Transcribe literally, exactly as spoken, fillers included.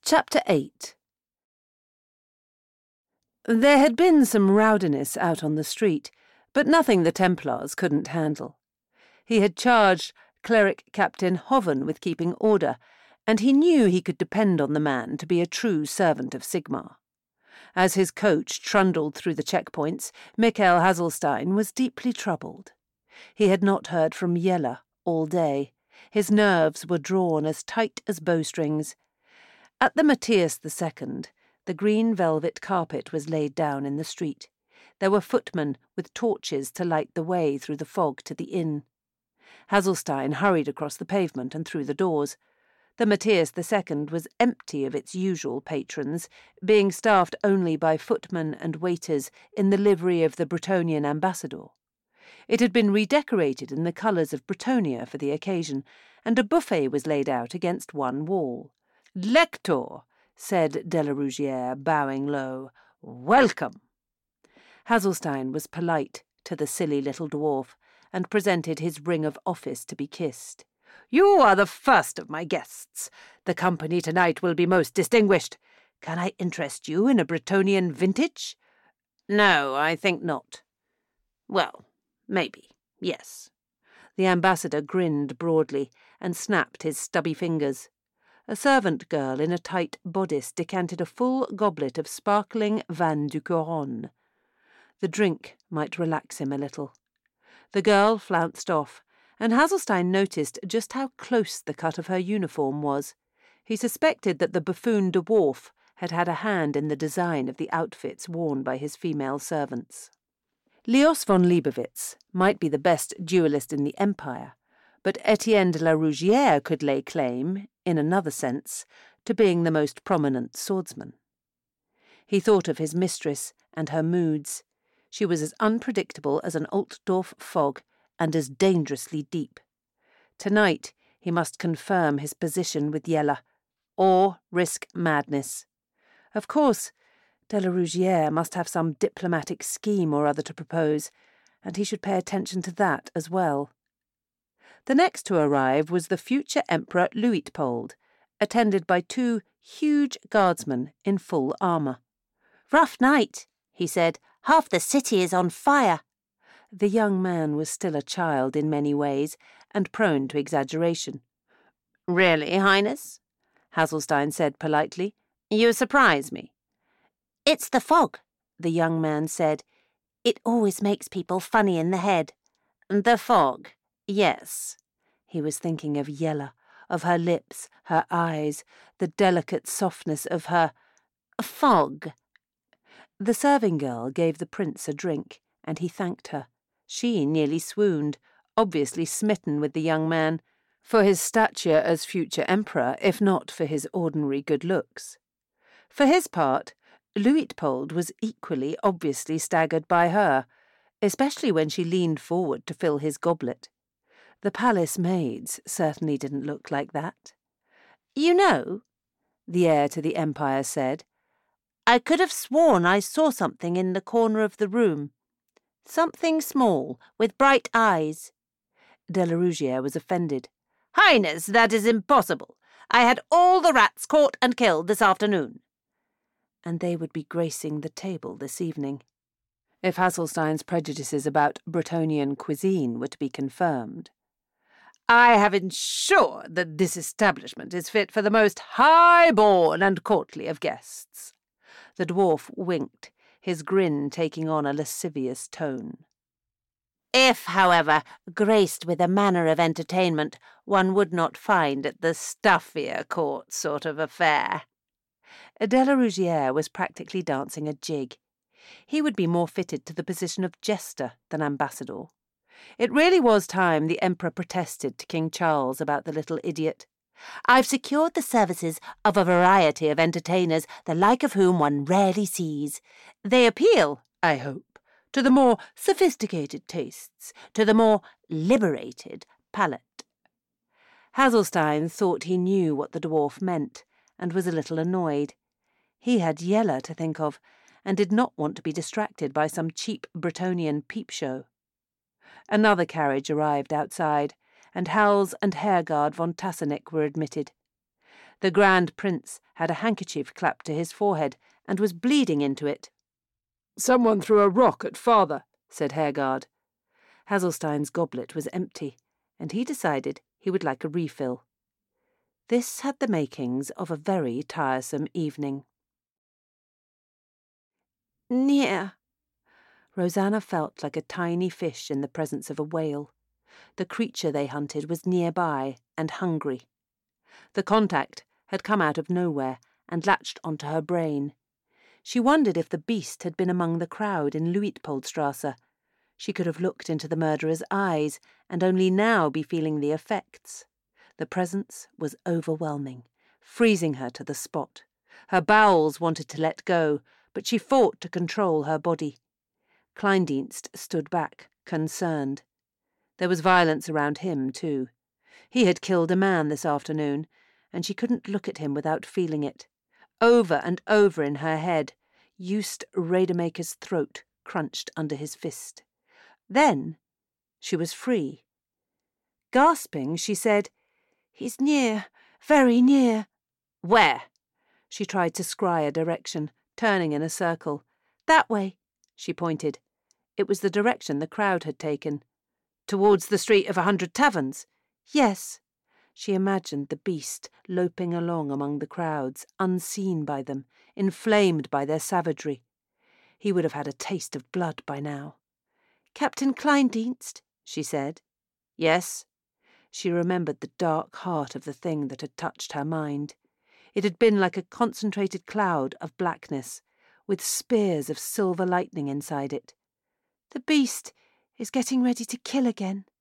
Chapter eight. There had been some rowdiness out on the street, but nothing the Templars couldn't handle. He had charged Cleric Captain Hoven with keeping order, and he knew he could depend on the man to be a true servant of Sigmar. As his coach trundled through the checkpoints, Mikael Haselstein was deeply troubled. He had not heard from Yella all day. His nerves were drawn as tight as bowstrings. At the Matthias the Second, the green velvet carpet was laid down in the street. There were footmen with torches to light the way through the fog to the inn. Haselstein hurried across the pavement and through the doors. The Matthias the Second was empty of its usual patrons, being staffed only by footmen and waiters in the livery of the Bretonnian ambassador. It had been redecorated in the colours of Bretonnia for the occasion, and a buffet was laid out against one wall. "Lector," said de la Rougière, bowing low. "Welcome." Haselstein was polite to the silly little dwarf, and presented his ring of office to be kissed. "You are the first of my guests. The company tonight will be most distinguished. Can I interest you in a Bretonnian vintage?" "No, I think not." "Well, maybe, yes." The ambassador grinned broadly and snapped his stubby fingers. A servant girl in a tight bodice decanted a full goblet of sparkling vin du Couronne. The drink might relax him a little. The girl flounced off, and Haselstein noticed just how close the cut of her uniform was. He suspected that the buffoon dwarf had had a hand in the design of the outfits worn by his female servants. Leos von Liebowitz might be the best duellist in the Empire, but Etienne de la Rougière could lay claim, in another sense, to being the most prominent swordsman. He thought of his mistress and her moods. She was as unpredictable as an Altdorf fog, and as dangerously deep. Tonight he must confirm his position with Yella, or risk madness. Of course, de la Rougière must have some diplomatic scheme or other to propose, and he should pay attention to that as well. The next to arrive was the future Emperor Luitpold, attended by two huge guardsmen in full armour. "Rough night," he said. "Half the city is on fire." The young man was still a child in many ways, and prone to exaggeration. "Really, Highness?" Haselstein said politely. "You surprise me." "It's the fog," the young man said. "It always makes people funny in the head." "The fog, yes." He was thinking of Yella, of her lips, her eyes, the delicate softness of her fog. The serving girl gave the prince a drink, and he thanked her. She nearly swooned, obviously smitten with the young man, for his stature as future emperor, if not for his ordinary good looks. For his part, Luitpold was equally obviously staggered by her, especially when she leaned forward to fill his goblet. The palace maids certainly didn't look like that. "You know," the heir to the Empire said, "I could have sworn I saw something in the corner of the room. Something small, with bright eyes." De la Rougière was offended. "Highness, that is impossible. I had all the rats caught and killed this afternoon." And they would be gracing the table this evening. If Haselstein's prejudices about Bretonnian cuisine were to be confirmed. "I have ensured that this establishment is fit for the most high-born and courtly of guests." The dwarf winked, his grin taking on a lascivious tone. "If, however, graced with a manner of entertainment one would not find it the stuffier court sort of affair." De la Rougière was practically dancing a jig. He would be more fitted to the position of jester than ambassador. It really was time the Emperor protested to King Charles about the little idiot. "I've secured the services of a variety of entertainers, the like of whom one rarely sees. They appeal, I hope, to the more sophisticated tastes, to the more liberated palate." Haselstein thought he knew what the dwarf meant, and was a little annoyed. He had Yella to think of, and did not want to be distracted by some cheap Bretonnian peep-show. Another carriage arrived outside, and Hals and Hergard von Tassenich were admitted. The Grand Prince had a handkerchief clapped to his forehead and was bleeding into it. "Someone threw a rock at father," said Hergard. Haselstein's goblet was empty, and he decided he would like a refill. This had the makings of a very tiresome evening. Near. Rosanna felt like a tiny fish in the presence of a whale. The creature they hunted was nearby and hungry. The contact had come out of nowhere and latched onto her brain. She wondered if the beast had been among the crowd in Luitpoldstrasse. She could have looked into the murderer's eyes and only now be feeling the effects. The presence was overwhelming, freezing her to the spot. Her bowels wanted to let go, but she fought to control her body. Kleindienst stood back, concerned. There was violence around him, too. He had killed a man this afternoon, and she couldn't look at him without feeling it. Over and over in her head, Joost Rademacher's throat crunched under his fist. Then she was free. Gasping, she said, "He's near, very near." "Where?" She tried to scry a direction, turning in a circle. "That way," she pointed. It was the direction the crowd had taken. "Towards the Street of a Hundred Taverns?" "Yes." She imagined the beast loping along among the crowds, unseen by them, inflamed by their savagery. He would have had a taste of blood by now. "Captain Kleindienst," she said. "Yes." She remembered the dark heart of the thing that had touched her mind. It had been like a concentrated cloud of blackness, with spears of silver lightning inside it. "The beast is getting ready to kill again,"